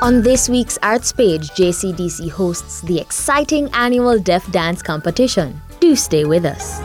On this week's Arts page, JCDC hosts the exciting annual Deaf Dance Competition. Do stay with us.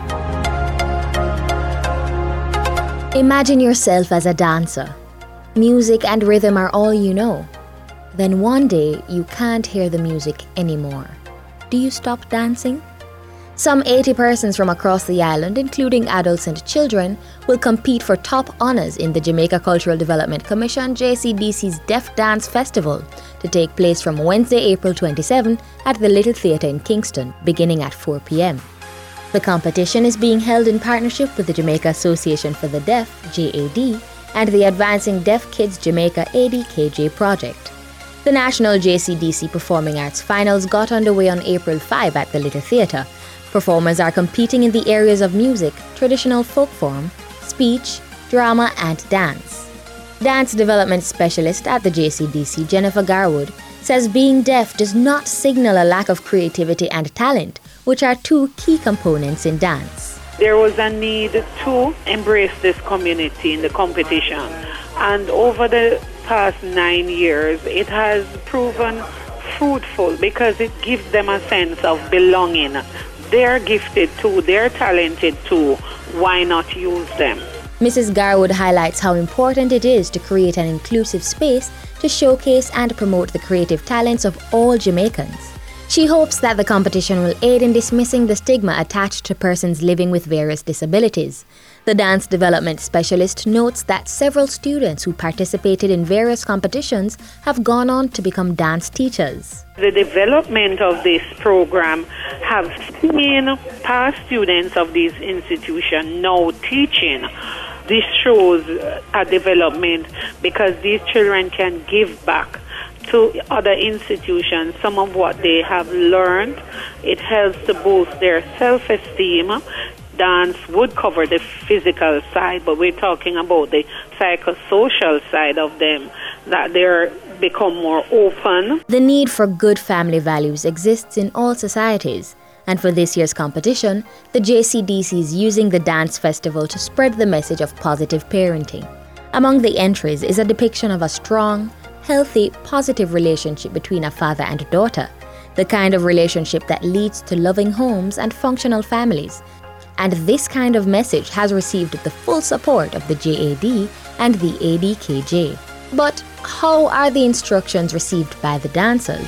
Imagine yourself as a dancer. Music and rhythm are all you know. Then one day, you can't hear the music anymore. Do you stop dancing? Some 80 persons from across the island, including adults and children, will compete for top honours in the Jamaica Cultural Development Commission JCDC's Deaf Dance Festival to take place from Wednesday, April 27 at the Little Theatre in Kingston, beginning at 4 p.m. The competition is being held in partnership with the Jamaica Association for the Deaf, JAD, and the Advancing Deaf Kids Jamaica ADKJ project. The National JCDC Performing Arts Finals got underway on April 5 at the Little Theatre. Performers are competing in the areas of music, traditional folk form, speech, drama, and dance. Dance development specialist at the JCDC, Jennifer Garwood, says being deaf does not signal a lack of creativity and talent, which are two key components in dance. There was a need to embrace this community in the competition, and over the past 9 years, it has proven fruitful because it gives them a sense of belonging. They're gifted too, they're talented too, why not use them? Mrs. Garwood highlights how important it is to create an inclusive space to showcase and promote the creative talents of all Jamaicans. She hopes that the competition will aid in dismissing the stigma attached to persons living with various disabilities. The dance development specialist notes that several students who participated in various competitions have gone on to become dance teachers. The development of this program have seen past students of these institutions now teaching. This shows a development because these children can give back to other institutions some of what they have learned. It helps to boost their self-esteem. Dance would cover the physical side, but we're talking about the psychosocial side of them, that they're become more open. The need for good family values exists in all societies, and for this year's competition, the JCDC is using the dance festival to spread the message of positive parenting. Among the entries is a depiction of a strong, healthy, positive relationship between a father and a daughter, the kind of relationship that leads to loving homes and functional families. And this kind of message has received the full support of the JAD and the ADKJ. But how are the instructions received by the dancers?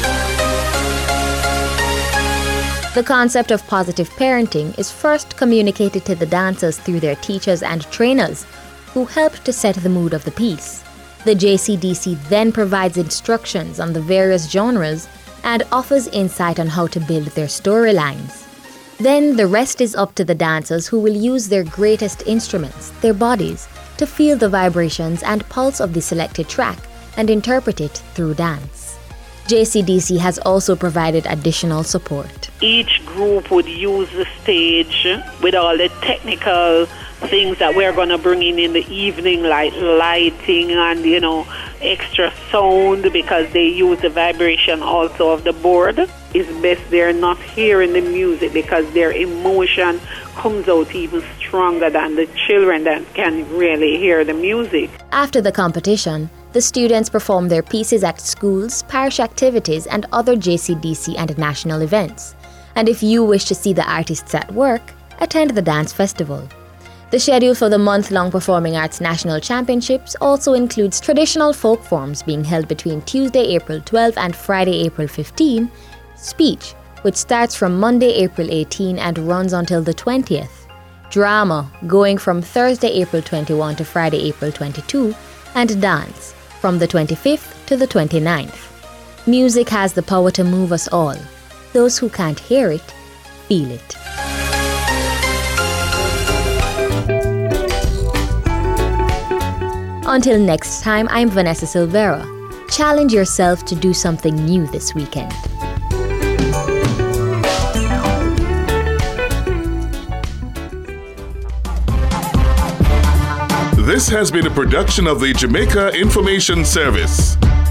The concept of positive parenting is first communicated to the dancers through their teachers and trainers, who help to set the mood of the piece. The JCDC then provides instructions on the various genres and offers insight on how to build their storylines. Then the rest is up to the dancers, who will use their greatest instruments, their bodies, to feel the vibrations and pulse of the selected track and interpret it through dance. JCDC has also provided additional support. Each group would use the stage with all the technical things that we're going to bring in the evening, like lighting and, extra sound, because they use the vibration also of the board. It's best they're not hearing the music because their emotion comes out even stronger than the children that can really hear the music. After the competition, the students perform their pieces at schools, parish activities, and other JCDC and national events. And if you wish to see the artists at work, attend the dance festival. The schedule for the month-long Performing Arts National Championships also includes traditional folk forms being held between Tuesday, April 12 and Friday, April 15, speech, which starts from Monday, April 18 and runs until the 20th, drama, going from Thursday, April 21 to Friday, April 22, and dance, from the 25th to the 29th. Music has the power to move us all. Those who can't hear it, feel it. Until next time, I'm Vanessa Silvera. Challenge yourself to do something new this weekend. This has been a production of the Jamaica Information Service.